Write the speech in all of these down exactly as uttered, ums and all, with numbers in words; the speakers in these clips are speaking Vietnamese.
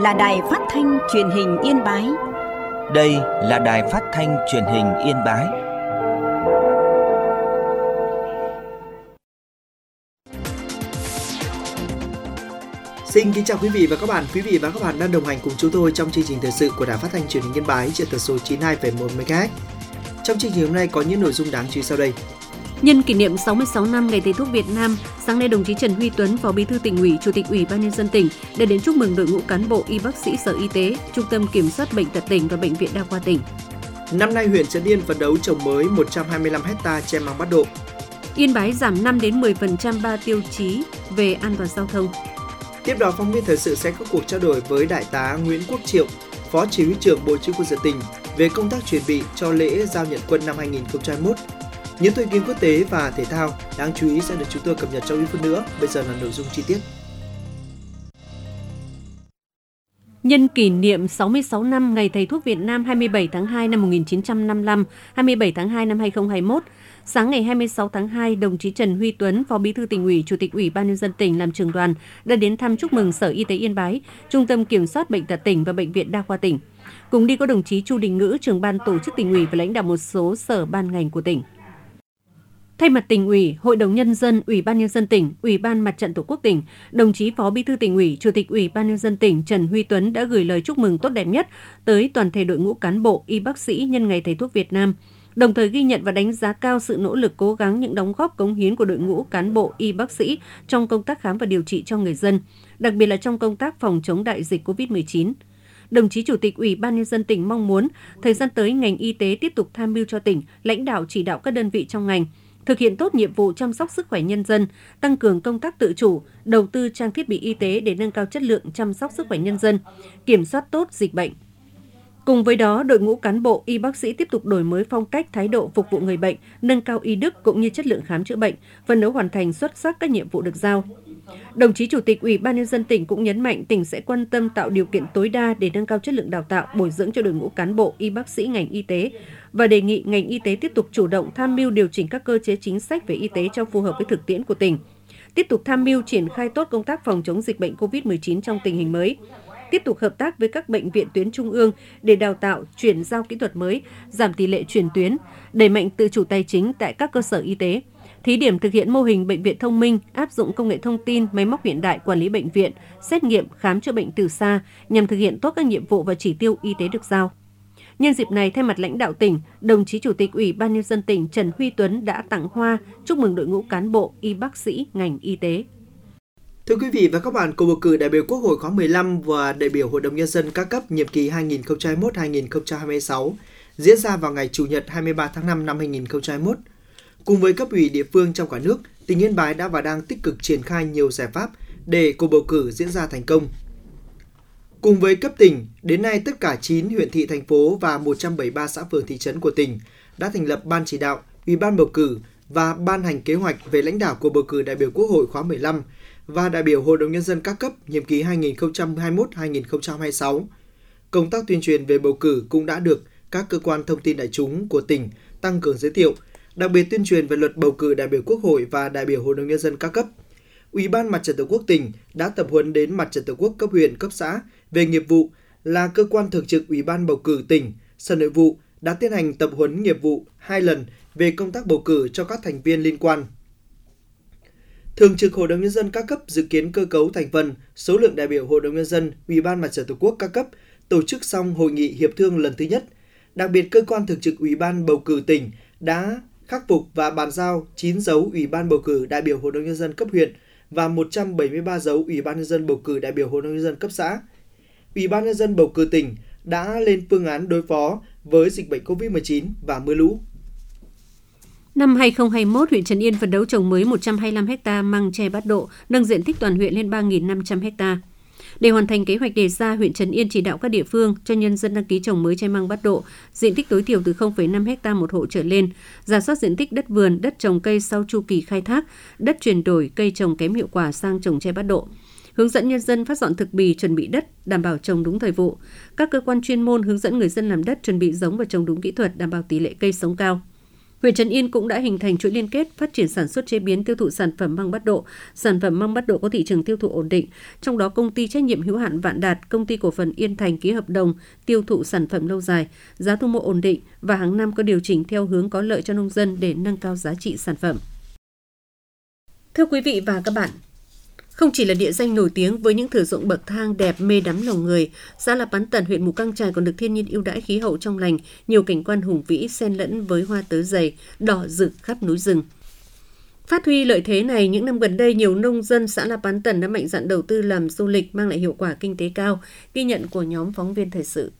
là đài phát thanh truyền hình Yên Bái. Đây là đài phát thanh truyền hình Yên Bái. Xin kính chào quý vị và các bạn. Quý vị và các bạn đang đồng hành cùng chúng tôi trong chương trình thời sự của đài phát thanh truyền hình Yên Bái trên tần số chín mươi hai phẩy một mê ga héc. Trong chương trình hôm nay có những nội dung đáng chú ý sau đây. Nhân kỷ niệm sáu mươi sáu năm Ngày Thầy thuốc Việt Nam, sáng nay đồng chí Trần Huy Tuấn, Phó Bí thư Tỉnh ủy, Chủ tịch Ủy ban nhân dân tỉnh đã đến chúc mừng đội ngũ cán bộ y bác sĩ Sở Y tế, Trung tâm Kiểm soát bệnh tật tỉnh và Bệnh viện Đa khoa tỉnh. Năm nay huyện Trấn Yên phấn đấu trồng mới một trăm hai mươi lăm héc-ta tre măng bắt độ. Yên Bái giảm năm đến mười phần trăm ba tiêu chí về an toàn giao thông. Tiếp đó, phóng viên thời sự sẽ có cuộc trao đổi với Đại tá Nguyễn Quốc Triệu, Phó Chỉ huy trưởng Bộ Chỉ huy quân sự tỉnh về công tác chuẩn bị cho lễ giao nhận quân năm hai không hai mốt. Những thông tin quốc tế và thể thao đáng chú ý sẽ được chúng tôi cập nhật trong ít phút nữa. Bây giờ là nội dung chi tiết. Nhân kỷ niệm sáu mươi sáu năm Ngày Thầy thuốc Việt Nam hai mươi bảy tháng hai năm một nghìn chín trăm năm mươi lăm, hai mươi bảy tháng hai năm hai không hai mốt, sáng ngày hai mươi sáu tháng hai, đồng chí Trần Huy Tuấn, Phó Bí thư Tỉnh ủy, Chủ tịch Ủy ban nhân dân tỉnh làm trưởng đoàn đã đến thăm chúc mừng Sở Y tế Yên Bái, Trung tâm Kiểm soát bệnh tật tỉnh và Bệnh viện Đa khoa tỉnh. Cùng đi có đồng chí Chu Đình Ngữ, trưởng ban tổ chức Tỉnh ủy và lãnh đạo một số sở ban ngành của tỉnh. Thay mặt Tỉnh ủy, Hội đồng nhân dân, Ủy ban nhân dân tỉnh, Ủy ban Mặt trận Tổ quốc tỉnh, đồng chí Phó Bí thư Tỉnh ủy, Chủ tịch Ủy ban nhân dân tỉnh Trần Huy Tuấn đã gửi lời chúc mừng tốt đẹp nhất tới toàn thể đội ngũ cán bộ, y bác sĩ nhân Ngày Thầy thuốc Việt Nam, đồng thời ghi nhận và đánh giá cao sự nỗ lực cố gắng những đóng góp cống hiến của đội ngũ cán bộ, y bác sĩ trong công tác khám và điều trị cho người dân, đặc biệt là trong công tác phòng chống đại dịch covid mười chín. Đồng chí Chủ tịch Ủy ban nhân dân tỉnh mong muốn thời gian tới ngành y tế tiếp tục tham mưu cho tỉnh, lãnh đạo chỉ đạo các đơn vị trong ngành thực hiện tốt nhiệm vụ chăm sóc sức khỏe nhân dân, tăng cường công tác tự chủ, đầu tư trang thiết bị y tế để nâng cao chất lượng chăm sóc sức khỏe nhân dân, kiểm soát tốt dịch bệnh. Cùng với đó, đội ngũ cán bộ, y bác sĩ tiếp tục đổi mới phong cách, thái độ phục vụ người bệnh, nâng cao y đức cũng như chất lượng khám chữa bệnh, phấn đấu hoàn thành xuất sắc các nhiệm vụ được giao. Đồng chí Chủ tịch Ủy ban nhân dân tỉnh cũng nhấn mạnh tỉnh sẽ quan tâm tạo điều kiện tối đa để nâng cao chất lượng đào tạo, bồi dưỡng cho đội ngũ cán bộ, y bác sĩ ngành y tế và đề nghị ngành y tế tiếp tục chủ động tham mưu điều chỉnh các cơ chế chính sách về y tế cho phù hợp với thực tiễn của tỉnh. Tiếp tục tham mưu triển khai tốt công tác phòng chống dịch bệnh covid mười chín trong tình hình mới. Tiếp tục hợp tác với các bệnh viện tuyến trung ương để đào tạo, chuyển giao kỹ thuật mới, giảm tỷ lệ chuyển tuyến, đẩy mạnh tự chủ tài chính tại các cơ sở y tế. Thí điểm thực hiện mô hình bệnh viện thông minh, áp dụng công nghệ thông tin, máy móc hiện đại quản lý bệnh viện, xét nghiệm, khám chữa bệnh từ xa nhằm thực hiện tốt các nhiệm vụ và chỉ tiêu y tế được giao. Nhân dịp này, thay mặt lãnh đạo tỉnh, đồng chí Chủ tịch Ủy ban nhân dân tỉnh Trần Huy Tuấn đã tặng hoa chúc mừng đội ngũ cán bộ, y bác sĩ ngành y tế. Thưa quý vị và các bạn, cuộc bầu cử đại biểu Quốc hội khóa mười lăm và đại biểu Hội đồng nhân dân các cấp nhiệm kỳ hai không hai mốt đến hai không hai sáu diễn ra vào ngày Chủ nhật hai mươi ba tháng năm năm hai không hai mốt. Cùng với cấp ủy địa phương trong cả nước, tỉnh Yên Bái đã và đang tích cực triển khai nhiều giải pháp để cuộc bầu cử diễn ra thành công. Cùng với cấp tỉnh, đến nay tất cả chín huyện thị thành phố và một trăm bảy mươi ba xã phường thị trấn của tỉnh đã thành lập ban chỉ đạo, ủy ban bầu cử và ban hành kế hoạch về lãnh đạo cuộc bầu cử đại biểu Quốc hội khóa mười lăm và đại biểu Hội đồng nhân dân các cấp nhiệm kỳ hai không hai mốt đến hai không hai sáu. Công tác tuyên truyền về bầu cử cũng đã được các cơ quan thông tin đại chúng của tỉnh tăng cường giới thiệu, đặc biệt tuyên truyền về luật bầu cử đại biểu Quốc hội và đại biểu Hội đồng nhân dân các cấp. Ủy ban Mặt trận Tổ quốc tỉnh đã tập huấn đến Mặt trận Tổ quốc cấp huyện, cấp xã về nghiệp vụ, là cơ quan thường trực Ủy ban bầu cử tỉnh. Sở Nội vụ đã tiến hành tập huấn nghiệp vụ hai lần về công tác bầu cử cho các thành viên liên quan. Thường trực Hội đồng nhân dân các cấp dự kiến cơ cấu thành phần, số lượng đại biểu Hội đồng nhân dân, Ủy ban Mặt trận Tổ quốc các cấp tổ chức xong hội nghị hiệp thương lần thứ nhất. Đặc biệt, cơ quan thường trực Ủy ban bầu cử tỉnh đã khắc phục và bàn giao chín dấu Ủy ban bầu cử đại biểu Hội đồng nhân dân cấp huyện và một trăm bảy mươi ba dấu Ủy ban nhân dân bầu cử đại biểu Hội đồng nhân dân cấp xã. Ủy ban nhân dân bầu cử tỉnh đã lên phương án đối phó với dịch bệnh covid mười chín và mưa lũ. Năm hai không hai mốt, huyện Trấn Yên phấn đấu trồng mới một trăm hai mươi lăm héc-ta măng tre bát độ, nâng diện tích toàn huyện lên ba nghìn năm trăm héc-ta. Để hoàn thành kế hoạch đề ra, huyện Trấn Yên chỉ đạo các địa phương cho nhân dân đăng ký trồng mới tre măng bát độ, diện tích tối thiểu từ không phẩy năm héc-ta một hộ trở lên, rà soát diện tích đất vườn, đất trồng cây sau chu kỳ khai thác, đất chuyển đổi cây trồng kém hiệu quả sang trồng tre bát độ. Hướng dẫn nhân dân phát dọn thực bì, chuẩn bị đất, đảm bảo trồng đúng thời vụ. Các cơ quan chuyên môn hướng dẫn người dân làm đất, chuẩn bị giống và trồng đúng kỹ thuật, đảm bảo tỷ lệ cây sống cao. Huyện Trấn Yên cũng đã hình thành chuỗi liên kết phát triển sản xuất chế biến tiêu thụ sản phẩm măng bát độ. Sản phẩm măng bát độ có thị trường tiêu thụ ổn định. Trong đó công ty trách nhiệm hữu hạn Vạn Đạt, công ty cổ phần Yên Thành ký hợp đồng tiêu thụ sản phẩm lâu dài, giá thu mua ổn định và hàng năm có điều chỉnh theo hướng có lợi cho nông dân để nâng cao giá trị sản phẩm. Thưa quý vị và các bạn, không chỉ là địa danh nổi tiếng với những thửa ruộng bậc thang đẹp mê đắm lòng người, xã La Bán Tần, huyện Mù Cang Chải còn được thiên nhiên ưu đãi khí hậu trong lành, nhiều cảnh quan hùng vĩ xen lẫn với hoa tớ dày, đỏ rực khắp núi rừng. Phát huy lợi thế này, những năm gần đây nhiều nông dân xã La Bán Tần đã mạnh dạn đầu tư làm du lịch mang lại hiệu quả kinh tế cao, ghi nhận của nhóm phóng viên thời sự.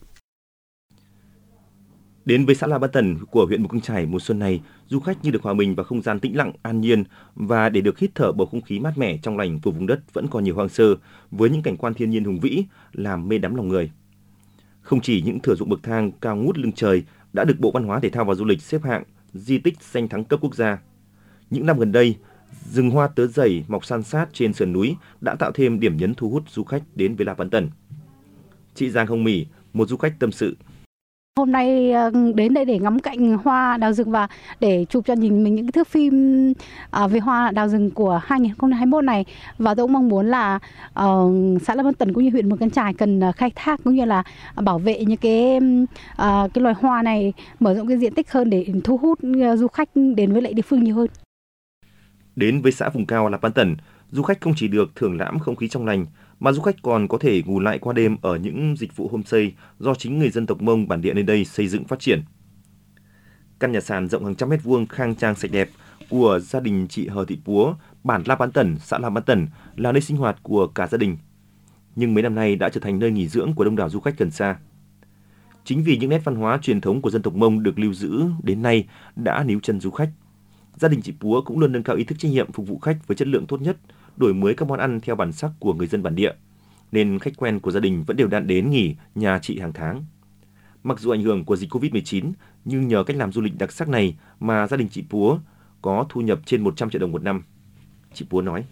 Đến với xã La Bán Tần của huyện Mù Cang Chải mùa xuân này, du khách như được hòa mình vào không gian tĩnh lặng, an nhiên và để được hít thở bầu không khí mát mẻ trong lành của vùng đất vẫn còn nhiều hoang sơ với những cảnh quan thiên nhiên hùng vĩ làm mê đắm lòng người. Không chỉ những thửa ruộng bậc thang cao ngút lưng trời đã được Bộ Văn hóa Thể thao và Du lịch xếp hạng di tích danh thắng cấp quốc gia. Những năm gần đây, rừng hoa tớ dày mọc san sát trên sườn núi đã tạo thêm điểm nhấn thu hút du khách đến với La Bán Tần. Chị Giang Hồng Mỹ, một du khách tâm sự. Hôm nay đến đây để ngắm cảnh hoa đào rừng và để chụp cho nhìn mình những cái thước phim về hoa đào rừng của hai không hai mốt này. Và tôi cũng mong muốn là uh, xã La Bán Tần cũng như huyện Mù Cang Chải cần khai thác cũng như là bảo vệ những cái uh, cái loài hoa này, mở rộng cái diện tích hơn để thu hút du khách đến với lại địa phương nhiều hơn. Đến với xã vùng cao La Bán Tần, du khách không chỉ được thưởng lãm không khí trong lành, mà du khách còn có thể ngủ lại qua đêm ở những dịch vụ homestay do chính người dân tộc Mông bản địa nơi đây xây dựng phát triển. Căn nhà sàn rộng hàng trăm mét vuông khang trang sạch đẹp của gia đình chị Hờ Thị Púa, bản La Bán Tần, xã La Bán Tần là nơi sinh hoạt của cả gia đình. Nhưng mấy năm nay đã trở thành nơi nghỉ dưỡng của đông đảo du khách gần xa. Chính vì những nét văn hóa truyền thống của dân tộc Mông được lưu giữ đến nay đã níu chân du khách. Gia đình chị Púa cũng luôn nâng cao ý thức trách nhiệm phục vụ khách với chất lượng tốt nhất, đổi mới các món ăn theo bản sắc của người dân bản địa, nên khách quen của gia đình vẫn đều đặn đến nghỉ nhà chị hàng tháng. Mặc dù ảnh hưởng của dịch covid mười chín, nhưng nhờ cách làm du lịch đặc sắc này mà gia đình chị Púa có thu nhập trên một trăm triệu đồng một năm. Chị Púa nói: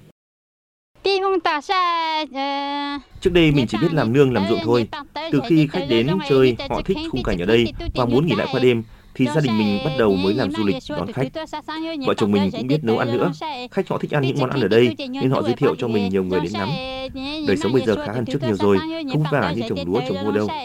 Trước đây mình chỉ biết làm nương làm ruộng thôi. Từ khi khách đến chơi, họ thích khung cảnh ở đây và muốn nghỉ lại qua đêm, thì gia đình mình bắt đầu mới làm du lịch đón khách. Vợ chồng mình cũng biết nấu ăn nữa. Khách họ thích ăn những món ăn ở đây nên họ giới thiệu cho mình nhiều người đến ngắm. Đời sống bây giờ khá hơn trước nhiều rồi, không vả như trồng lúa trồng ngô đâu.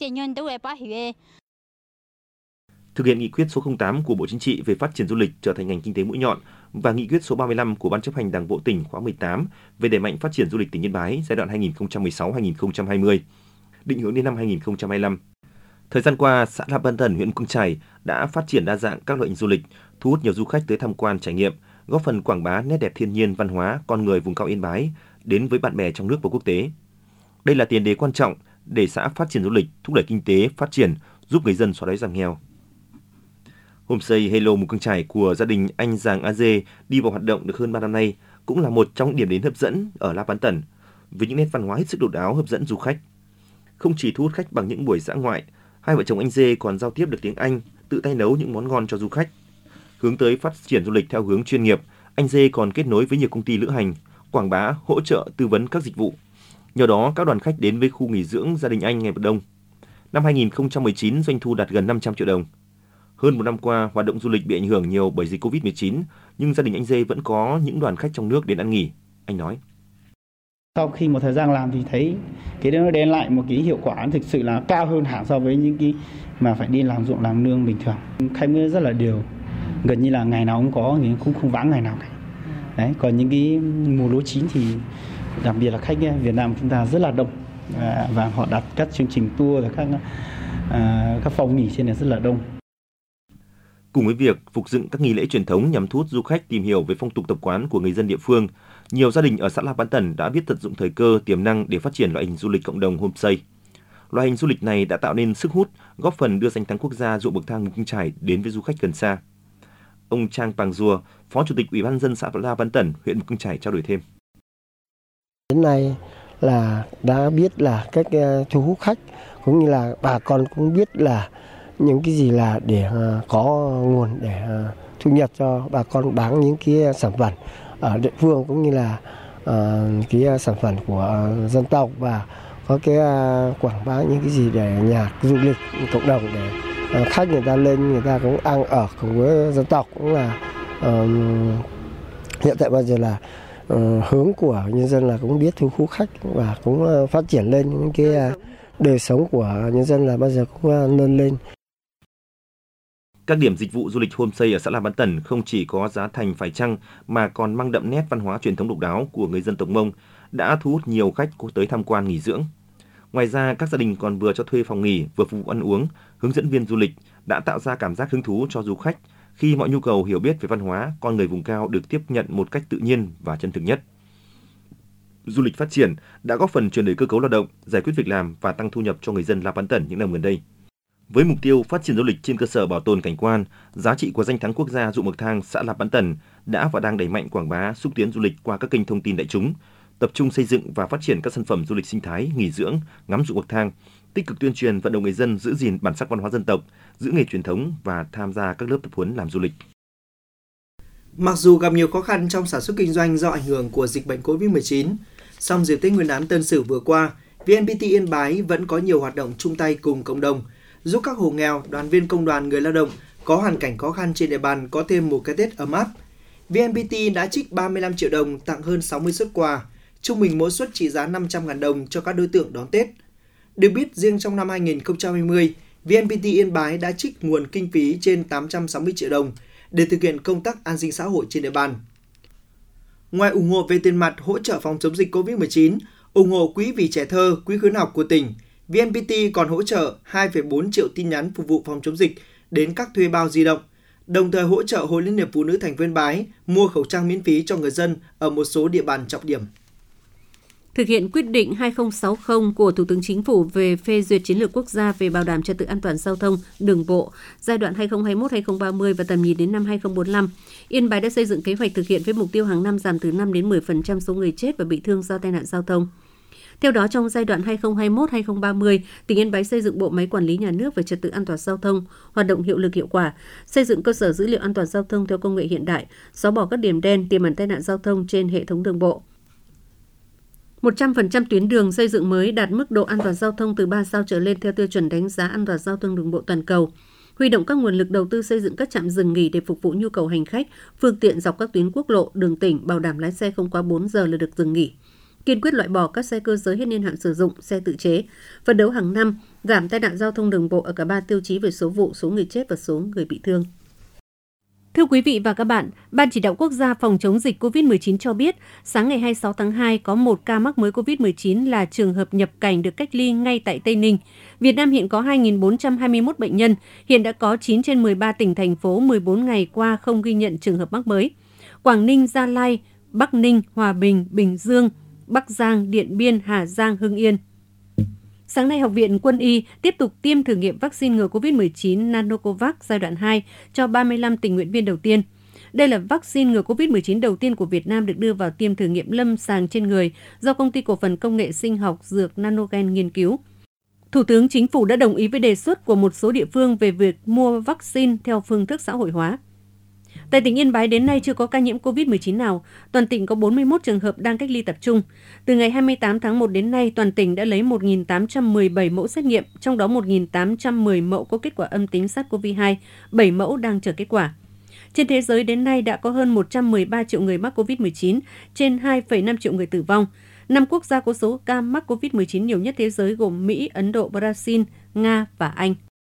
Thực hiện nghị quyết số không tám của Bộ Chính trị về phát triển du lịch trở thành ngành kinh tế mũi nhọn và nghị quyết số ba mươi lăm của Ban chấp hành Đảng bộ tỉnh khóa mười tám về đẩy mạnh phát triển du lịch tỉnh Yên Bái giai đoạn hai nghìn không trăm mười sáu đến hai nghìn không trăm hai mươi, định hướng đến năm hai nghìn không trăm hai mươi lăm. Thời gian qua, xã La Bán Tần, huyện Mù Cang Chải đã phát triển đa dạng các loại hình du lịch, thu hút nhiều du khách tới tham quan trải nghiệm, góp phần quảng bá nét đẹp thiên nhiên, văn hóa, con người vùng cao Yên Bái đến với bạn bè trong nước và quốc tế. Đây là tiền đề quan trọng để xã phát triển du lịch, thúc đẩy kinh tế phát triển, giúp người dân xóa đói giảm nghèo. Homestay Hello Mù Cang Chải của gia đình anh Giàng A Dê đi vào hoạt động được hơn ba năm nay cũng là một trong những điểm đến hấp dẫn ở La Bán Tần với những nét văn hóa hết sức độc đáo hấp dẫn du khách. Không chỉ thu hút khách bằng những buổi dã ngoại, hai vợ chồng anh Dê còn giao tiếp được tiếng Anh, tự tay nấu những món ngon cho du khách. Hướng tới phát triển du lịch theo hướng chuyên nghiệp, anh Dê còn kết nối với nhiều công ty lữ hành, quảng bá, hỗ trợ tư vấn các dịch vụ. Nhờ đó, các đoàn khách đến với khu nghỉ dưỡng gia đình anh ngày một đông. Năm hai nghìn không trăm mười chín, doanh thu đạt gần năm trăm triệu đồng. Hơn một năm qua, hoạt động du lịch bị ảnh hưởng nhiều bởi dịch covid mười chín, nhưng gia đình anh Dê vẫn có những đoàn khách trong nước đến ăn nghỉ. Anh nói: Sau khi một thời gian làm thì thấy cái đó đem lại một cái hiệu quả thực sự là cao hơn hẳn so với những cái mà phải đi làm ruộng làm nương bình thường. Khách mới rất là đều, gần như là ngày nào cũng có, thì cũng không vắng ngày nào cả. Đấy, còn những cái mùa lúa chín thì đặc biệt là khách Việt Nam chúng ta rất là đông và, và họ đặt các chương trình tour và các à, các phòng nghỉ trên này rất là đông. Cùng với việc phục dựng các nghi lễ truyền thống nhằm thu hút du khách tìm hiểu về phong tục tập quán của người dân địa phương, nhiều gia đình ở xã La Bán Tần đã biết tận dụng thời cơ tiềm năng để phát triển loại hình du lịch cộng đồng homestay. Loại hình du lịch này đã tạo nên sức hút, góp phần đưa danh thắng quốc gia ruộng bậc thang Mù Cang Chải đến với du khách gần xa. Ông Trang Pàng Dùa, Phó Chủ tịch Ủy ban nhân dân xã La Bán Tần, huyện Mù Cang Chải trao đổi thêm: Đến nay là đã biết là cách thu hút khách, cũng như là bà con cũng biết là những cái gì là để có nguồn để thu nhập cho bà con bán những cái sản phẩm ở địa phương, cũng như là uh, cái sản phẩm của dân tộc, và có cái uh, quảng bá những cái gì để nhà du lịch cộng đồng để khách người ta lên người ta cũng ăn ở cùng với dân tộc, cũng là uh, hiện tại bây giờ là uh, hướng của nhân dân là cũng biết thu hút khách và cũng uh, phát triển lên những cái uh, đời sống của nhân dân là bây giờ cũng uh, nâng lên. Các điểm dịch vụ du lịch homestay ở xã La Bán Tần không chỉ có giá thành phải chăng mà còn mang đậm nét văn hóa truyền thống độc đáo của người dân tộc Mông, đã thu hút nhiều khách tới tham quan nghỉ dưỡng. Ngoài ra, các gia đình còn vừa cho thuê phòng nghỉ, vừa phục vụ ăn uống, hướng dẫn viên du lịch đã tạo ra cảm giác hứng thú cho du khách khi mọi nhu cầu hiểu biết về văn hóa, con người vùng cao được tiếp nhận một cách tự nhiên và chân thực nhất. Du lịch phát triển đã góp phần chuyển đổi cơ cấu lao động, giải quyết việc làm và tăng thu nhập cho người dân La Bán Tần những năm gần đây. Với mục tiêu phát triển du lịch trên cơ sở bảo tồn cảnh quan, giá trị của danh thắng quốc gia Ruộng Bậc Thang xã La Bán Tần đã và đang đẩy mạnh quảng bá, xúc tiến du lịch qua các kênh thông tin đại chúng, tập trung xây dựng và phát triển các sản phẩm du lịch sinh thái, nghỉ dưỡng, ngắm ruộng bậc thang, tích cực tuyên truyền vận động người dân giữ gìn bản sắc văn hóa dân tộc, giữ nghề truyền thống và tham gia các lớp tập huấn làm du lịch. Mặc dù gặp nhiều khó khăn trong sản xuất kinh doanh do ảnh hưởng của dịch bệnh covid mười chín, song dịp Tết Nguyên đán Tân Sửu vừa qua, vê en pê tê Yên Bái vẫn có nhiều hoạt động chung tay cùng cộng đồng, giúp các hộ nghèo, đoàn viên công đoàn, người lao động có hoàn cảnh khó khăn trên địa bàn có thêm một cái Tết ấm áp. vê en pê tê đã trích ba mươi lăm triệu đồng tặng hơn sáu mươi suất quà, trung bình mỗi suất trị giá năm trăm nghìn đồng cho các đối tượng đón Tết. Được biết, riêng trong năm hai nghìn không trăm hai mươi, vê en pê tê Yên Bái đã trích nguồn kinh phí trên tám trăm sáu mươi triệu đồng để thực hiện công tác an sinh xã hội trên địa bàn. Ngoài ủng hộ về tiền mặt hỗ trợ phòng chống dịch covid mười chín, ủng hộ quỹ vì trẻ thơ, quỹ khuyến học của tỉnh, vê en pê tê còn hỗ trợ hai phẩy bốn triệu tin nhắn phục vụ phòng chống dịch đến các thuê bao di động, đồng thời hỗ trợ Hội Liên hiệp Phụ nữ thành phố Yên Bái mua khẩu trang miễn phí cho người dân ở một số địa bàn trọng điểm. Thực hiện quyết định hai không sáu không của Thủ tướng Chính phủ về phê duyệt chiến lược quốc gia về bảo đảm trật tự an toàn giao thông đường bộ giai đoạn hai nghìn không trăm hai mươi mốt đến hai nghìn không trăm ba mươi và tầm nhìn đến năm hai nghìn không trăm bốn mươi lăm, Yên Bái đã xây dựng kế hoạch thực hiện với mục tiêu hàng năm giảm từ năm đến mười phần trăm số người chết và bị thương do tai nạn giao thông. Theo đó, trong giai đoạn hai nghìn không trăm hai mươi mốt đến hai nghìn không trăm ba mươi, tỉnh Yên Bái xây dựng bộ máy quản lý nhà nước về trật tự an toàn giao thông, hoạt động hiệu lực hiệu quả, xây dựng cơ sở dữ liệu an toàn giao thông theo công nghệ hiện đại, xóa bỏ các điểm đen tiềm ẩn tai nạn giao thông trên hệ thống đường bộ. một trăm phần trăm tuyến đường xây dựng mới đạt mức độ an toàn giao thông từ ba sao trở lên theo tiêu chuẩn đánh giá an toàn giao thông đường bộ toàn cầu. Huy động các nguồn lực đầu tư xây dựng các trạm dừng nghỉ để phục vụ nhu cầu hành khách, phương tiện dọc các tuyến quốc lộ, đường tỉnh, bảo đảm lái xe không quá bốn giờ là được dừng nghỉ. Kiên quyết loại bỏ các xe cơ giới hết niên hạn sử dụng, xe tự chế. Phấn đấu hàng năm giảm tai nạn giao thông đường bộ ở cả ba tiêu chí về số vụ, số người chết và số người bị thương. Thưa quý vị và các bạn, Ban Chỉ đạo Quốc gia phòng chống dịch covid mười chín cho biết, sáng ngày hai mươi sáu tháng hai có một ca mắc mới covid mười chín là trường hợp nhập cảnh được cách ly ngay tại Tây Ninh. Việt Nam hiện có hai nghìn bốn trăm hai mươi mốt bệnh nhân, hiện đã có chín trên mười ba tỉnh, thành phố mười bốn ngày qua không ghi nhận trường hợp mắc mới. Quảng Ninh, Gia Lai, Bắc Ninh, Hòa Bình, Bình Dương, Bắc Giang, Điện Biên, Hà Giang, Hưng Yên. Sáng nay, Học viện Quân y tiếp tục tiêm thử nghiệm vaccine ngừa covid mười chín Nanocovax giai đoạn hai cho ba mươi lăm tình nguyện viên đầu tiên. Đây là vaccine ngừa covid mười chín đầu tiên của Việt Nam được đưa vào tiêm thử nghiệm lâm sàng trên người do Công ty Cổ phần Công nghệ Sinh học Dược Nanogen nghiên cứu. Thủ tướng Chính phủ đã đồng ý với đề xuất của một số địa phương về việc mua vaccine theo phương thức xã hội hóa. Tại tỉnh Yên Bái đến nay chưa có ca nhiễm covid mười chín nào, toàn tỉnh có bốn mươi mốt trường hợp đang cách ly tập trung. Từ ngày hai mươi tám tháng một đến nay, toàn tỉnh đã lấy một nghìn tám trăm mười bảy mẫu xét nghiệm, trong đó một nghìn tám trăm mười mẫu có kết quả âm tính SARS-xê o vê hai, bảy mẫu đang chờ kết quả. Trên thế giới đến nay đã có hơn một trăm mười ba triệu người mắc covid mười chín, trên hai phẩy năm triệu người tử vong. Năm quốc gia có số ca mắc covid mười chín nhiều nhất thế giới gồm Mỹ, Ấn Độ, Brazil, Nga và Anh.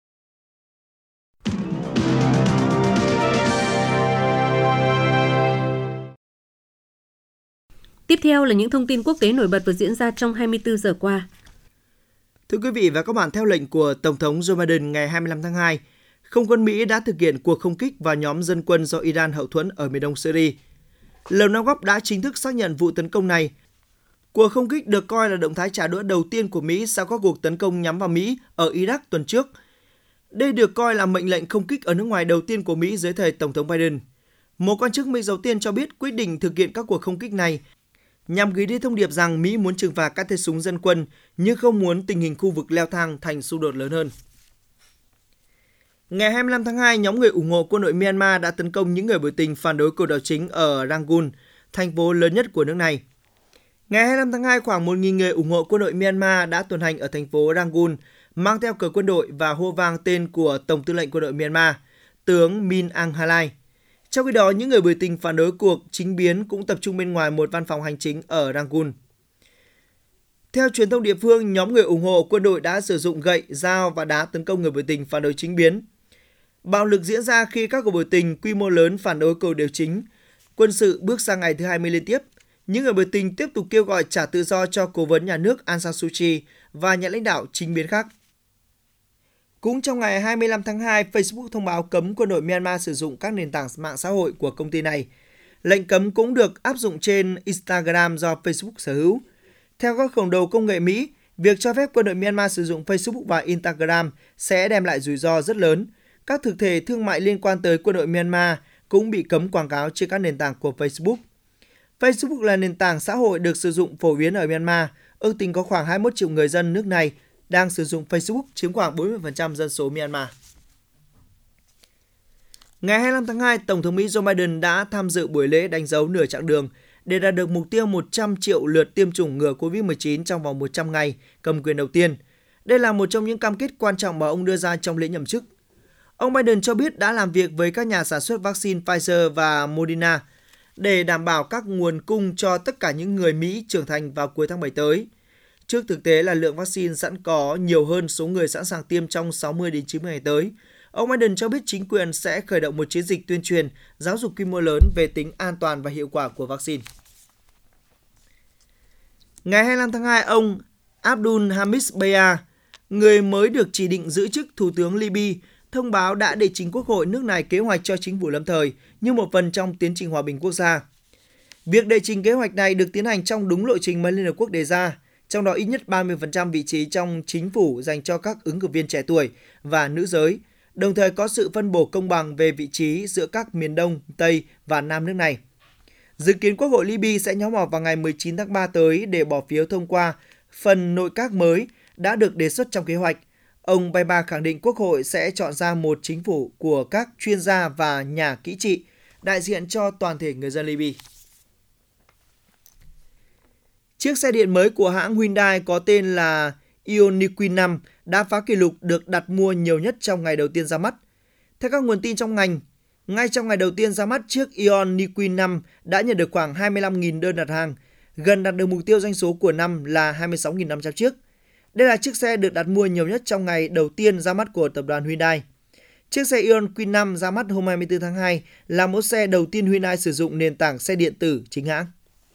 Tiếp theo là những thông tin quốc tế nổi bật vừa diễn ra trong hai mươi tư giờ qua. Thưa quý vị và các bạn, theo lệnh của Tổng thống Joe Biden ngày hai mươi lăm tháng hai, không quân Mỹ đã thực hiện cuộc không kích vào nhóm dân quân do Iran hậu thuẫn ở miền đông Syria. Lầu Năm Góc đã chính thức xác nhận vụ tấn công này. Cuộc không kích được coi là động thái trả đũa đầu tiên của Mỹ sau các cuộc tấn công nhắm vào Mỹ ở Iraq tuần trước. Đây được coi là mệnh lệnh không kích ở nước ngoài đầu tiên của Mỹ dưới thời Tổng thống Biden. Một quan chức Mỹ đầu tiên cho biết quyết định thực hiện các cuộc không kích này nhằm gửi đi thông điệp rằng Mỹ muốn trừng phạt các tay súng dân quân nhưng không muốn tình hình khu vực leo thang thành xung đột lớn hơn. Ngày hai mươi lăm tháng hai, nhóm người ủng hộ quân đội Myanmar đã tấn công những người biểu tình phản đối cuộc đảo chính ở Rangoon, thành phố lớn nhất của nước này. Ngày hai mươi lăm tháng hai, khoảng một nghìn người ủng hộ quân đội Myanmar đã tuần hành ở thành phố Rangoon mang theo cờ quân đội và hô vang tên của Tổng tư lệnh quân đội Myanmar, tướng Min Aung Hlaing. Trong khi đó, những người biểu tình phản đối cuộc chính biến cũng tập trung bên ngoài một văn phòng hành chính ở Rangoon. Theo truyền thông địa phương, nhóm người ủng hộ quân đội đã sử dụng gậy, dao và đá tấn công người biểu tình phản đối chính biến. Bạo lực diễn ra khi các cuộc biểu tình quy mô lớn phản đối cuộc điều chỉnh quân sự bước sang ngày thứ hai mươi liên tiếp. Những người biểu tình tiếp tục kêu gọi trả tự do cho cố vấn nhà nước Aung San Suu Kyi và nhà lãnh đạo chính biến khác. Cũng trong ngày hai mươi lăm tháng hai, Facebook thông báo cấm quân đội Myanmar sử dụng các nền tảng mạng xã hội của công ty này. Lệnh cấm cũng được áp dụng trên Instagram do Facebook sở hữu. Theo các khổng đầu công nghệ Mỹ, việc cho phép quân đội Myanmar sử dụng Facebook và Instagram sẽ đem lại rủi ro rất lớn. Các thực thể thương mại liên quan tới quân đội Myanmar cũng bị cấm quảng cáo trên các nền tảng của Facebook. Facebook là nền tảng xã hội được sử dụng phổ biến ở Myanmar. Ước tính có khoảng hai mươi mốt triệu người dân nước này đang sử dụng Facebook, chiếm khoảng bốn mươi phần trăm dân số Myanmar. Ngày hai mươi lăm tháng hai, Tổng thống Mỹ Joe Biden đã tham dự buổi lễ đánh dấu nửa chặng đường để đạt được mục tiêu một trăm triệu lượt tiêm chủng ngừa covid mười chín trong vòng một trăm ngày cầm quyền đầu tiên. Đây là một trong những cam kết quan trọng mà ông đưa ra trong lễ nhậm chức. Ông Biden cho biết đã làm việc với các nhà sản xuất vaccine Pfizer và Moderna để đảm bảo các nguồn cung cho tất cả những người Mỹ trưởng thành vào cuối tháng bảy tới. Trước thực tế là lượng vaccine sẵn có nhiều hơn số người sẵn sàng tiêm trong sáu mươi đến chín mươi ngày tới, ông Biden cho biết chính quyền sẽ khởi động một chiến dịch tuyên truyền, giáo dục quy mô lớn về tính an toàn và hiệu quả của vaccine. Ngày hai mươi lăm tháng hai, ông Abdul Hamid Beya, người mới được chỉ định giữ chức Thủ tướng Libya, thông báo đã đệ trình Quốc hội nước này kế hoạch cho chính phủ lâm thời như một phần trong tiến trình hòa bình quốc gia. Việc đệ trình kế hoạch này được tiến hành trong đúng lộ trình mà Liên Hợp Quốc đề ra, trong đó ít nhất ba mươi phần trăm vị trí trong chính phủ dành cho các ứng cử viên trẻ tuổi và nữ giới, đồng thời có sự phân bổ công bằng về vị trí giữa các miền Đông, Tây và Nam nước này. Dự kiến Quốc hội Libya sẽ nhóm họp vào ngày mười chín tháng ba tới để bỏ phiếu thông qua phần nội các mới đã được đề xuất trong kế hoạch. Ông Beya khẳng định Quốc hội sẽ chọn ra một chính phủ của các chuyên gia và nhà kỹ trị, đại diện cho toàn thể người dân Libya. Chiếc xe điện mới của hãng Hyundai có tên là Ioniq năm đã phá kỷ lục được đặt mua nhiều nhất trong ngày đầu tiên ra mắt. Theo các nguồn tin trong ngành, ngay trong ngày đầu tiên ra mắt, chiếc Ioniq năm đã nhận được khoảng hai mươi lăm nghìn đơn đặt hàng, gần đạt được mục tiêu doanh số của năm là hai mươi sáu nghìn năm trăm chiếc. Đây là chiếc xe được đặt mua nhiều nhất trong ngày đầu tiên ra mắt của tập đoàn Hyundai. Chiếc xe Ioniq năm ra mắt hôm hai mươi tư tháng hai là mẫu xe đầu tiên Hyundai sử dụng nền tảng xe điện tử chính hãng.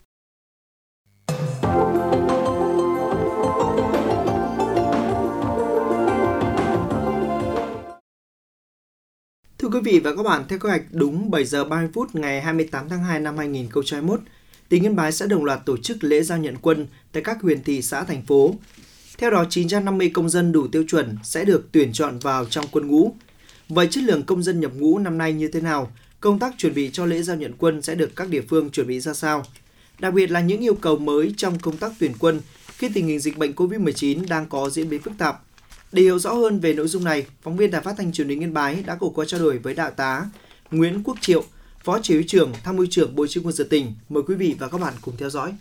Thưa quý vị và các bạn, theo kế hoạch đúng bảy giờ ba mươi phút ngày hai mươi tám tháng hai năm hai nghìn không trăm hai mươi mốt, tỉnh Yên Bái sẽ đồng loạt tổ chức lễ giao nhận quân tại các huyện, thị, xã, thành phố. Theo đó, chín trăm năm mươi công dân đủ tiêu chuẩn sẽ được tuyển chọn vào trong quân ngũ. Vậy chất lượng công dân nhập ngũ năm nay như thế nào? Công tác chuẩn bị cho lễ giao nhận quân sẽ được các địa phương chuẩn bị ra sao? Đặc biệt là những yêu cầu mới trong công tác tuyển quân khi tình hình dịch bệnh covid mười chín đang có diễn biến phức tạp. Để hiểu rõ hơn về nội dung này, phóng viên Đài Phát thanh Truyền hình Yên Bái đã có cuộc trao đổi với Đại tá Nguyễn Quốc Triệu, Phó Chỉ huy trưởng Tham mưu trưởng Bộ Chỉ huy quân sự tỉnh. Mời quý vị và các bạn cùng theo dõi.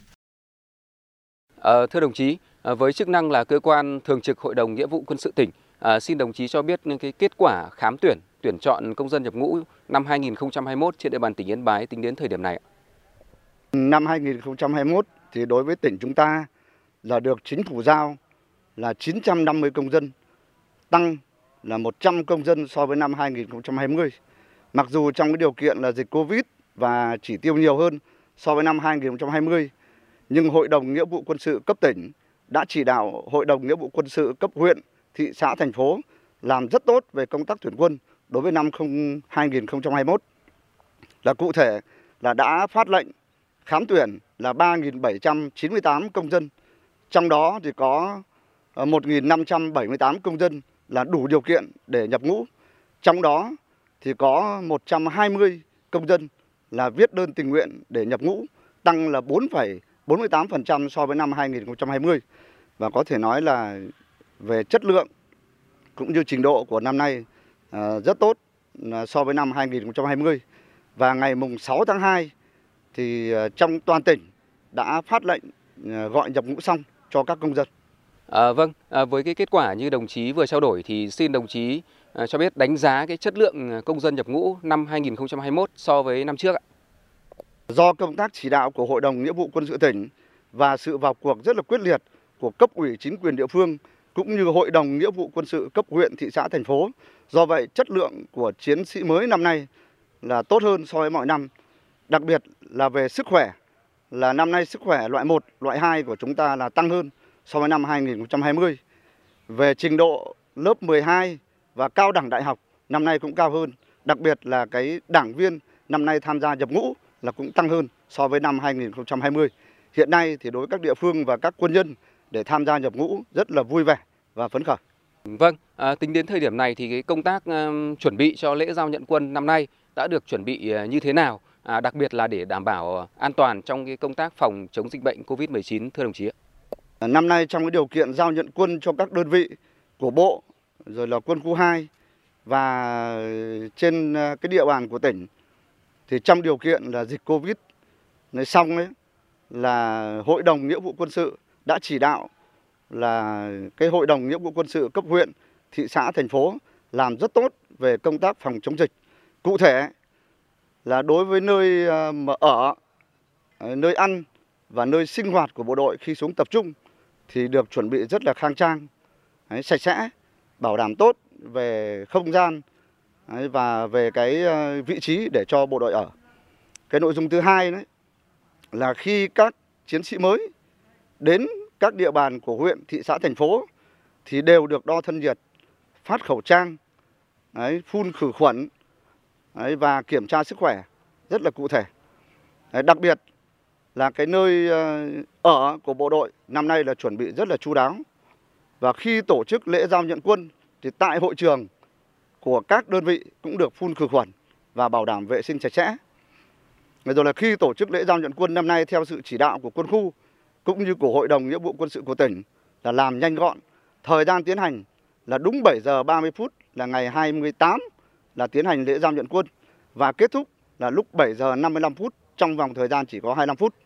À, thưa đồng chí, với chức năng là cơ quan thường trực Hội đồng Nghĩa vụ Quân sự tỉnh, à, xin đồng chí cho biết cái kết quả khám tuyển, tuyển chọn công dân nhập ngũ năm hai nghìn không trăm hai mươi mốt trên địa bàn tỉnh Yên Bái tính đến thời điểm này. Năm hai nghìn không trăm hai mươi mốt thì đối với tỉnh chúng ta là được chính phủ giao là chín trăm năm mươi công dân, tăng là một trăm công dân so với năm hai nghìn không trăm hai mươi. Mặc dù trong cái điều kiện là dịch Covid và chỉ tiêu nhiều hơn so với năm hai nghìn không trăm hai mươi, nhưng Hội đồng Nghĩa vụ Quân sự cấp tỉnh đã chỉ đạo Hội đồng Nghĩa vụ Quân sự cấp huyện, thị xã, thành phố làm rất tốt về công tác tuyển quân đối với năm hai nghìn không trăm hai mươi mốt. Là cụ thể là đã phát lệnh khám tuyển là ba nghìn bảy trăm chín mươi tám công dân, trong đó thì có một nghìn năm trăm bảy mươi tám công dân là đủ điều kiện để nhập ngũ. Trong đó thì có một trăm hai mươi công dân là viết đơn tình nguyện để nhập ngũ, tăng là bốn phẩy bốn mươi tám phần trăm so với năm hai nghìn không trăm hai mươi. Và có thể nói là về chất lượng cũng như trình độ của năm nay rất tốt so với năm hai nghìn không trăm hai mươi. Và ngày mùng sáu tháng hai thì trong toàn tỉnh đã phát lệnh gọi nhập ngũ xong cho các công dân. À, vâng, à, với cái kết quả như đồng chí vừa trao đổi thì xin đồng chí à, cho biết đánh giá cái chất lượng công dân nhập ngũ năm hai nghìn không trăm hai mươi mốt so với năm trước ạ. Do công tác chỉ đạo của Hội đồng Nghĩa vụ Quân sự tỉnh và sự vào cuộc rất là quyết liệt của cấp ủy chính quyền địa phương cũng như Hội đồng Nghĩa vụ Quân sự cấp huyện, thị xã, thành phố. Do vậy, chất lượng của chiến sĩ mới năm nay là tốt hơn so với mọi năm. Đặc biệt là về sức khỏe, là năm nay sức khỏe loại một, loại hai của chúng ta là tăng hơn so với năm hai nghìn không trăm hai mươi. Về trình độ lớp mười hai và cao đẳng đại học năm nay cũng cao hơn. Đặc biệt là cái đảng viên năm nay tham gia nhập ngũ là cũng tăng hơn so với năm hai nghìn không trăm hai mươi. Hiện nay thì đối với các địa phương và các quân nhân để tham gia nhập ngũ rất là vui vẻ và phấn khởi. Vâng, à, tính đến thời điểm này thì cái công tác uh, chuẩn bị cho lễ giao nhận quân năm nay đã được chuẩn bị uh, như thế nào? À, đặc biệt là để đảm bảo an toàn trong cái công tác phòng chống dịch bệnh covid mười chín, thưa đồng chí ạ. Năm nay trong cái điều kiện giao nhận quân cho các đơn vị của Bộ, rồi là quân khu hai và trên cái địa bàn của tỉnh, thì trong điều kiện là dịch Covid này xong ấy, là Hội đồng Nghĩa vụ Quân sự đã chỉ đạo là cái Hội đồng Nghĩa vụ Quân sự cấp huyện, thị xã, thành phố làm rất tốt về công tác phòng chống dịch. Cụ thể là đối với nơi mà ở, nơi ăn và nơi sinh hoạt của bộ đội khi xuống tập trung thì được chuẩn bị rất là khang trang, đấy, sạch sẽ, bảo đảm tốt về không gian đấy, và về cái vị trí để cho bộ đội ở. Cái nội dung thứ hai đấy là khi các chiến sĩ mới đến các địa bàn của huyện, thị xã, thành phố thì đều được đo thân nhiệt, phát khẩu trang, đấy, phun khử khuẩn đấy, và kiểm tra sức khỏe rất là cụ thể. Đấy, đặc biệt là cái nơi ở của bộ đội năm nay là chuẩn bị rất là chu đáo. Và khi tổ chức lễ giao nhận quân thì tại hội trường của các đơn vị cũng được phun khử khuẩn và bảo đảm vệ sinh sạch sẽ. Rồi là khi tổ chức lễ giao nhận quân năm nay theo sự chỉ đạo của quân khu cũng như của Hội đồng Nghĩa vụ Quân sự của tỉnh là làm nhanh gọn. Thời gian tiến hành là đúng bảy giờ ba mươi phút là ngày hai mươi tám là tiến hành lễ giao nhận quân và kết thúc là lúc bảy giờ năm mươi lăm phút, trong vòng thời gian chỉ có hai mươi lăm phút.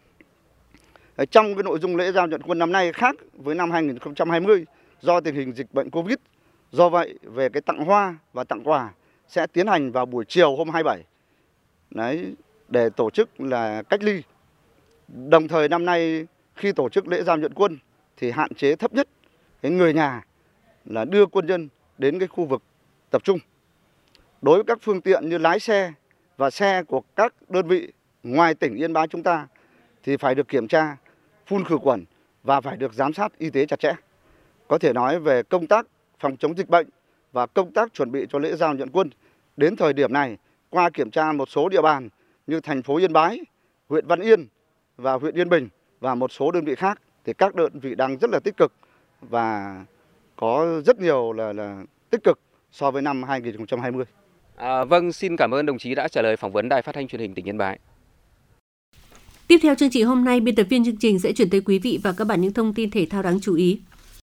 Trong cái nội dung lễ giao nhận quân năm nay khác với năm hai nghìn không trăm hai mươi do tình hình dịch bệnh Covid. Do vậy về cái tặng hoa và tặng quà sẽ tiến hành vào buổi chiều hôm hai mươi bảy. Đấy, để tổ chức là cách ly. Đồng thời năm nay khi tổ chức lễ giao nhận quân thì hạn chế thấp nhất cái người nhà là đưa quân nhân đến cái khu vực tập trung. Đối với các phương tiện như lái xe và xe của các đơn vị ngoài tỉnh Yên Bái chúng ta thì phải được kiểm tra, phun khử khuẩn và phải được giám sát y tế chặt chẽ. Có thể nói về công tác phòng chống dịch bệnh và công tác chuẩn bị cho lễ giao nhận quân đến thời điểm này, qua kiểm tra một số địa bàn như thành phố Yên Bái, huyện Văn Yên và huyện Yên Bình và một số đơn vị khác thì các đơn vị đang rất là tích cực và có rất nhiều là, là tích cực so với năm hai nghìn không trăm hai mươi. À, vâng, xin cảm ơn đồng chí đã trả lời phỏng vấn Đài Phát thanh Truyền hình tỉnh Yên Bái. Tiếp theo chương trình hôm nay, biên tập viên chương trình sẽ chuyển tới quý vị và các bạn những thông tin thể thao đáng chú ý.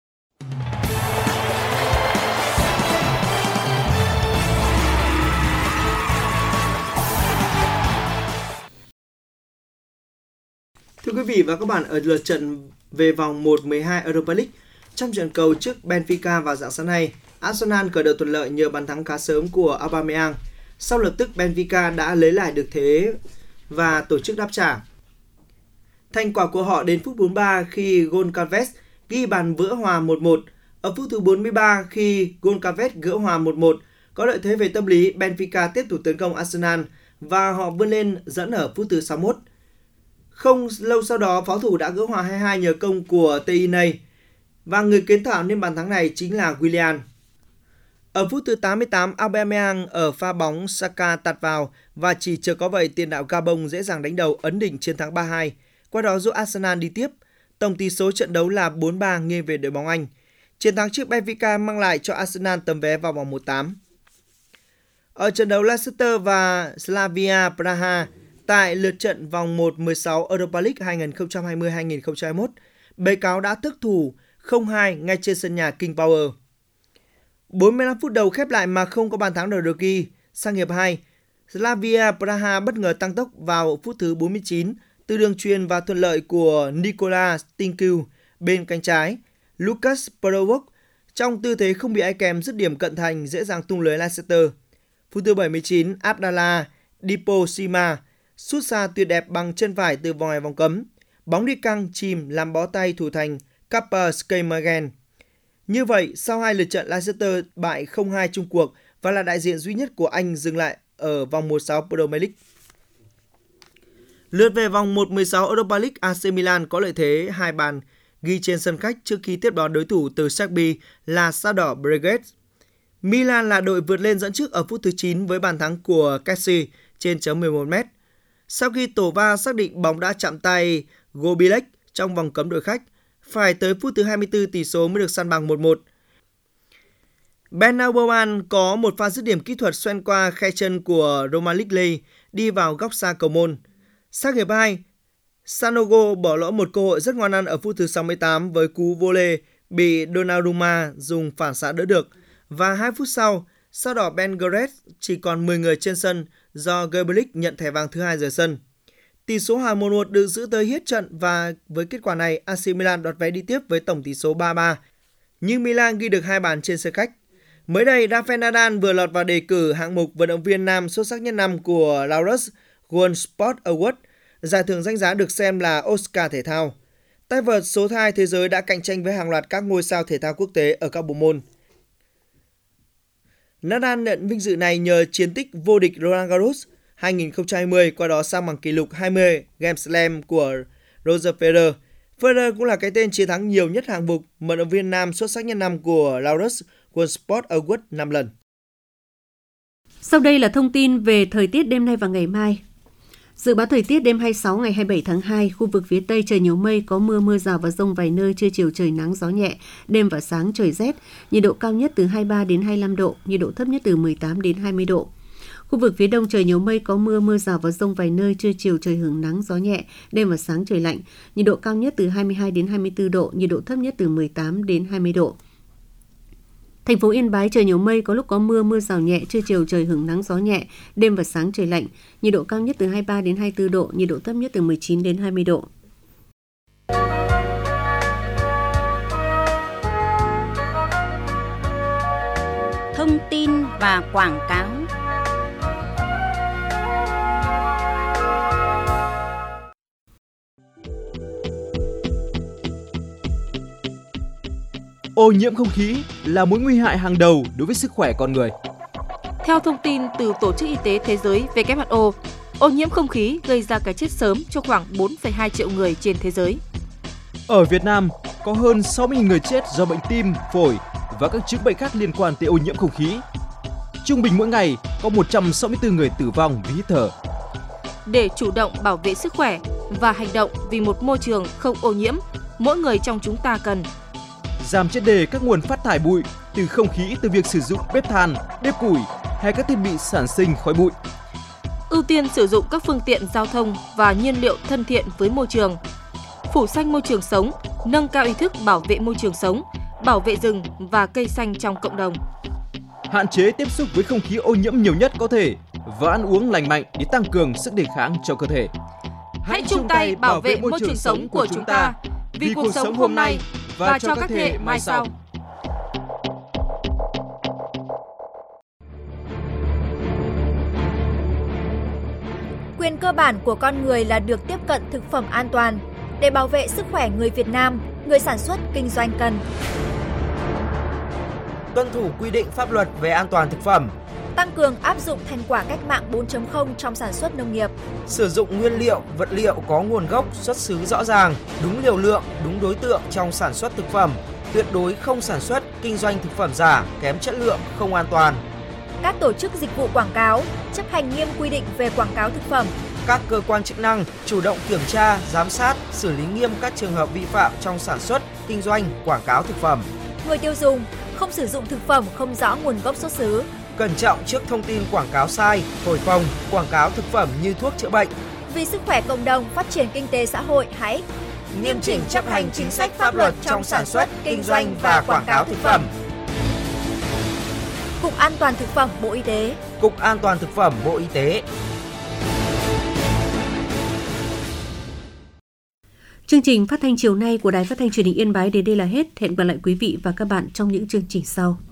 Thưa quý vị và các bạn, ở lượt trận về vòng một mười hai Europa League, trong trận cầu trước Benfica vào dạng sáng nay, Arsenal khởi đầu thuận lợi nhờ bàn thắng khá sớm của Aubameyang. Sau lập tức Benfica đã lấy lại được thế và tổ chức đáp trả. Thành quả của họ đến phút bốn mươi ba khi Goncalves ghi bàn vỡ hòa một một. Ở phút thứ bốn mươi ba khi Goncalves gỡ hòa một một, có lợi thế về tâm lý, Benfica tiếp tục tấn công Arsenal và họ vươn lên dẫn ở phút thứ sáu mươi mốt. Không lâu sau đó, pháo thủ đã gỡ hòa hai hai nhờ công của Tierney và người kiến tạo nên bàn thắng này chính là Willian. Ở phút thứ tám mươi tám, Aubameyang ở pha bóng Saka tạt vào và chỉ chờ có vậy tiền đạo Gabon dễ dàng đánh đầu ấn định chiến thắng ba hai. Qua đó giúp Arsenal đi tiếp. Tổng tỷ số trận đấu là bốn ba nghiêng về đội bóng Anh. Chiến thắng trước Benfica mang lại cho Arsenal tấm vé vào vòng một tám. Ở trận đấu Leicester và Slavia Praha tại lượt trận vòng một mười sáu Europa League hai nghìn không trăm hai mươi hai nghìn không trăm hai mươi mốt, Bê Cáo đã thất thủ không hai ngay trên sân nhà King Power. bốn mươi lăm phút đầu khép lại mà không có bàn thắng nào được ghi. Sang hiệp hai, Slavia Praha bất ngờ tăng tốc vào phút thứ bốn mươi chín từ đường chuyền và thuận lợi của Nikola Stinkyu bên cánh trái. Lucas Podolski trong tư thế không bị ai kèm dứt điểm cận thành dễ dàng tung lưới Leicester. Phút thứ bảy mươi chín, Abdallah Diposima sút xa tuyệt đẹp bằng chân phải từ ngoài vòng cấm. Bóng đi căng chìm làm bó tay thủ thành Kasper Schmeichel. Như vậy, sau hai lượt trận, Leicester bại không hai chung cuộc và là đại diện duy nhất của Anh dừng lại ở vòng một sáu Premier League. Lượt về vòng một mười sáu Europa League, a xê Milan có lợi thế hai bàn ghi trên sân khách trước khi tiếp đón đối thủ từ Serbia là Sao đỏ Belgrade. Milan là đội vượt lên dẫn trước ở phút thứ chín với bàn thắng của Kessie trên chấm mười một mét. Sau khi tổ va xác định bóng đã chạm tay Gobilek trong vòng cấm đội khách, phải tới phút thứ hai mươi tư tỷ số mới được săn bằng một một. Bernard Bouman có một pha dứt điểm kỹ thuật xuyên qua khe chân của Roman Ligley đi vào góc xa cầu môn. Sang hiệp hai, Sanogo bỏ lỡ một cơ hội rất ngoan ăn ở phút thứ sáu mươi tám với cú volley bị Donnarumma dùng phản xạ đỡ được. Và hai phút sau, Sao đỏ Belgrade chỉ còn mười người trên sân do Gobilek nhận thẻ vàng thứ hai rời sân. Tỷ số hòa một một được giữ tới hết trận và với kết quả này, a xê Milan đoạt vé đi tiếp với tổng tỷ số ba ba. Nhưng Milan ghi được hai bàn trên sân khách. Mới đây, Rafael Nadal vừa lọt vào đề cử hạng mục vận động viên nam xuất sắc nhất năm của Laureus World Sport Award, giải thưởng danh giá được xem là Oscar thể thao. Tay vợt số hai thế giới đã cạnh tranh với hàng loạt các ngôi sao thể thao quốc tế ở các bộ môn. Nadal nhận vinh dự này nhờ chiến tích vô địch Roland Garros hai không hai không, qua đó sang bằng kỷ lục hai mươi Grand Slam của Roger Federer. Federer cũng là cái tên chiến thắng nhiều nhất hạng mục vận động viên nam xuất sắc nhất năm của Laureus World Sport Award năm lần. Sau đây là thông tin về thời tiết đêm nay và ngày mai. Dự báo thời tiết đêm hai mươi sáu ngày hai mươi bảy tháng hai, khu vực phía Tây trời nhiều mây, có mưa, mưa rào và dông vài nơi, trưa chiều trời nắng, gió nhẹ, đêm và sáng trời rét, nhiệt độ cao nhất từ hai mươi ba đến hai mươi lăm độ, nhiệt độ thấp nhất từ mười tám đến hai mươi độ. Khu vực phía Đông trời nhiều mây, có mưa, mưa rào và dông vài nơi, trưa chiều trời hưởng nắng, gió nhẹ, đêm và sáng trời lạnh, nhiệt độ cao nhất từ hai mươi hai đến hai mươi tư độ, nhiệt độ thấp nhất từ mười tám đến hai mươi độ. Thành phố Yên Bái trời nhiều mây, có lúc có mưa, mưa rào nhẹ, trưa chiều trời hưởng nắng, gió nhẹ, đêm và sáng trời lạnh, nhiệt độ cao nhất từ hai mươi ba đến hai mươi tư độ, nhiệt độ thấp nhất từ mười chín đến hai mươi độ. Thông tin và quảng cáo. Ô nhiễm không khí là mối nguy hại hàng đầu đối với sức khỏe con người. Theo thông tin từ Tổ chức Y tế Thế giới W H O, ô nhiễm không khí gây ra cái chết sớm cho khoảng bốn phẩy hai triệu người trên thế giới. Ở Việt Nam, có hơn sáu mươi nghìn người chết do bệnh tim, phổi và các chứng bệnh khác liên quan tới ô nhiễm không khí. Trung bình mỗi ngày có một trăm sáu mươi tư người tử vong vì hít thở. Để chủ động bảo vệ sức khỏe và hành động vì một môi trường không ô nhiễm, mỗi người trong chúng ta cần giảm triệt đề các nguồn phát thải bụi từ không khí từ việc sử dụng bếp than, bếp củi hay các thiết bị sản sinh khói bụi. Ưu tiên sử dụng các phương tiện giao thông và nhiên liệu thân thiện với môi trường. Phủ xanh môi trường sống, nâng cao ý thức bảo vệ môi trường sống, bảo vệ rừng và cây xanh trong cộng đồng. Hạn chế tiếp xúc với không khí ô nhiễm nhiều nhất có thể và ăn uống lành mạnh để tăng cường sức đề kháng cho cơ thể. Hãy chung tay bảo vệ môi trường sống của chúng ta vì cuộc sống hôm nay và cho các thế hệ mai sau. Quyền cơ bản của con người là được tiếp cận thực phẩm an toàn. Để bảo vệ sức khỏe người Việt Nam, người sản xuất kinh doanh cần tuân thủ quy định pháp luật về an toàn thực phẩm, tăng cường áp dụng thành quả cách mạng bốn chấm không trong sản xuất nông nghiệp, sử dụng nguyên liệu, vật liệu có nguồn gốc, xuất xứ rõ ràng, đúng liều lượng, đúng đối tượng trong sản xuất thực phẩm, tuyệt đối không sản xuất, kinh doanh thực phẩm giả, kém chất lượng, không an toàn. Các tổ chức dịch vụ quảng cáo chấp hành nghiêm quy định về quảng cáo thực phẩm. Các cơ quan chức năng chủ động kiểm tra, giám sát, xử lý nghiêm các trường hợp vi phạm trong sản xuất, kinh doanh, quảng cáo thực phẩm. Người tiêu dùng không sử dụng thực phẩm không rõ nguồn gốc xuất xứ. Cẩn trọng trước thông tin quảng cáo sai, thổi phồng, quảng cáo thực phẩm như thuốc chữa bệnh. Vì sức khỏe cộng đồng, phát triển kinh tế xã hội, hãy nghiêm chỉnh chấp hành chính sách pháp luật trong sản xuất, kinh doanh và quảng cáo thực phẩm. Cục An toàn thực phẩm Bộ Y tế. Cục An toàn thực phẩm Bộ Y tế. Chương trình phát thanh chiều nay của Đài Phát thanh Truyền hình Yên Bái đến đây là hết. Hẹn gặp lại quý vị và các bạn trong những chương trình sau.